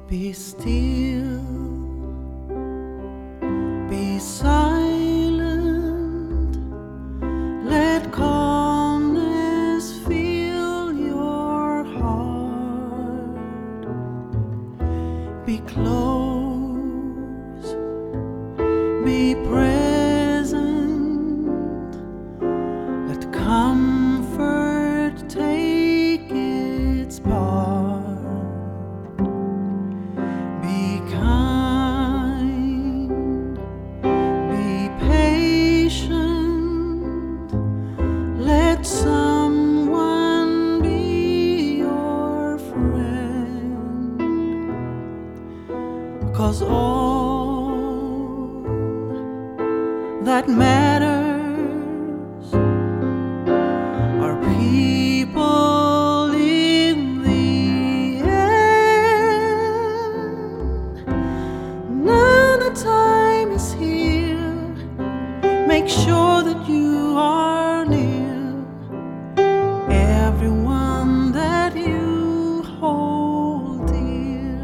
Be still, be silent, let calmness fill your heart. Be close, be present, let comfort take its part. Be kind, be patient, let someone be your friend, 'cause all that matters are people in the end. Now the time is here, make sure that you are near everyone that you hold dear.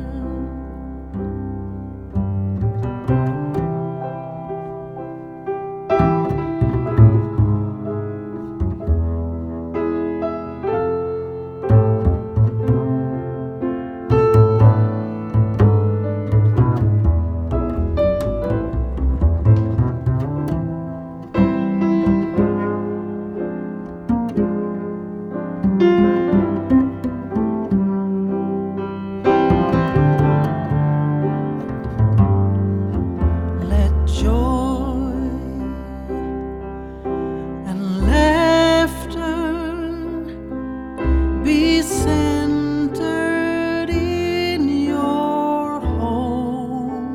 Let joy and laughter be centered in your home.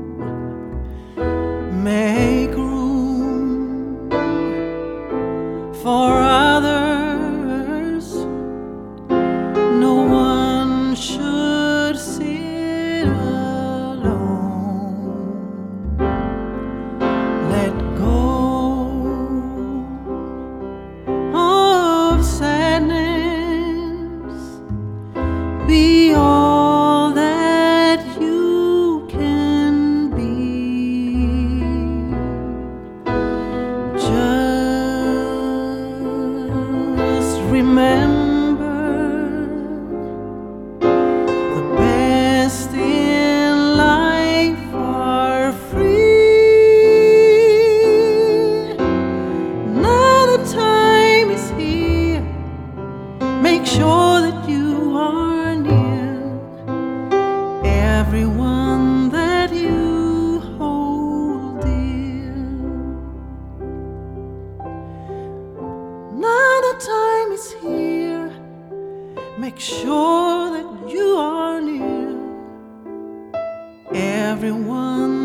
Make room for others. No one should sit alone. Let go of sadness. Be all that you can be. Just remember, the best in life are free. Now the time is here, make sure that you are near everyone that you hold dear. Now the time is here, make sure that you are near everyone